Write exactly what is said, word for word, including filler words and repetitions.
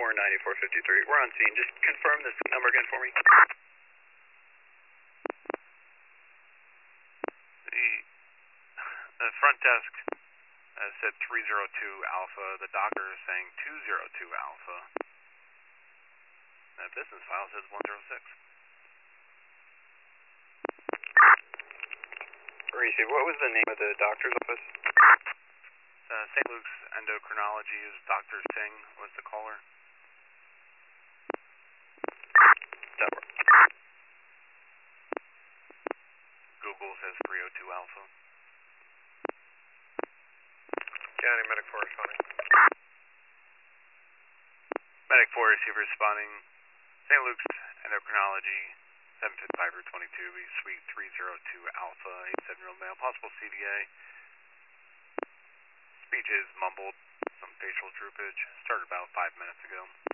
four ninety-four fifty-three. We're on scene. Just confirm this number again for me. The, the front desk uh, said three zero two Alpha. The doctor is saying two zero two Alpha. The business file says one zero six. Receive. What was the name of the doctor's office? Uh, Saint Luke's Endocrinology is Doctor Singh was the caller. That works. Google says three oh two Alpha. County Medic four responding. Medic four receiver responding. Saint Luke's Endocrinology, seven fifty-five Route twenty-two, Suite three oh two Alpha, eighty-seven-year-old male, possible C V A. Speech is mumbled, some facial droopage. Started about five minutes ago.